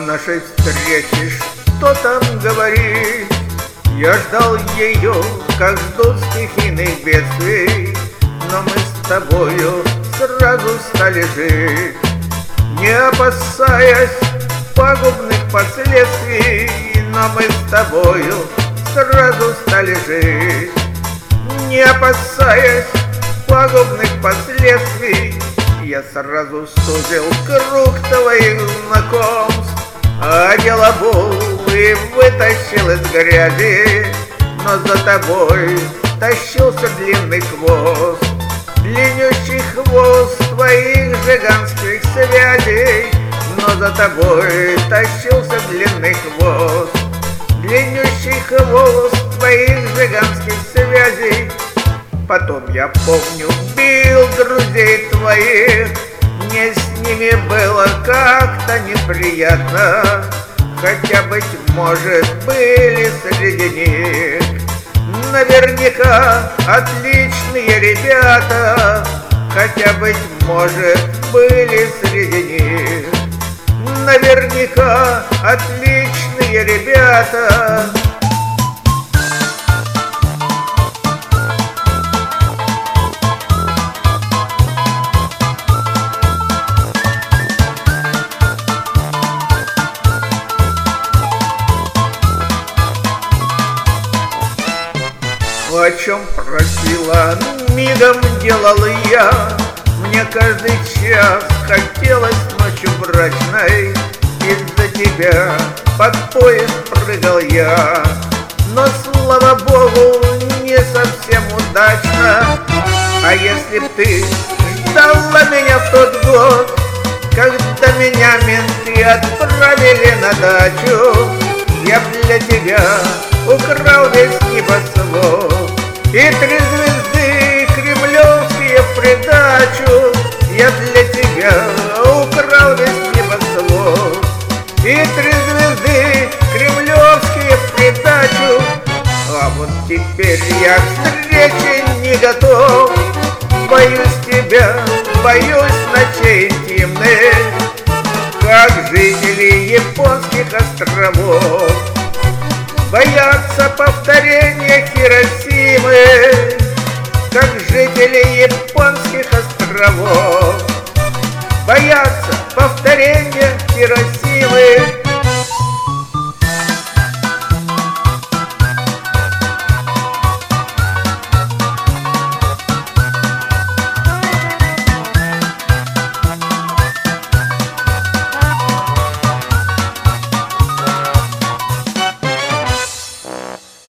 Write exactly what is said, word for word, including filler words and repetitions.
нашей встречи что там говорить? Я ждал ее, как ждут стихийных бедствий, но мы с тобою сразу стали жить, не опасаясь пагубных последствий. Но мы с тобою сразу стали жить, не опасаясь пагубных последствий. Я сразу сузил круг твоих знакомств, одел обул и вытащил из грязи, но за тобой тащился длинный хвост, длиннющий хвост твоих жиганских связей. Но за тобой тащился длинный хвост, длиннющий хвост твоих жиганских связей. Потом, я помню, бил друзей твоих, мне с ними было как-то неприятно, хотя, быть может, были среди них наверняка отличные ребята, хотя, быть может, были среди них наверняка отличные ребята. О чем просила, мигом делал я. Мне каждый час хотелось ночью брачной, из-за тебя под поезд прыгал я. Но, слава богу, не совсем удачно. А если б ты ждала меня в тот год, когда меня менты отправили на дачу, я б для тебя украл весь небосвод и три звезды кремлевские в придачу. Я для тебя украл весь небосвод и три звезды кремлевские в придачу. А вот теперь я к встрече не готов, боюсь тебя, боюсь ночей интимных, как жители японских островов боятся повторения Хиросимы, как жители японских островов боятся повторения Хиросимы.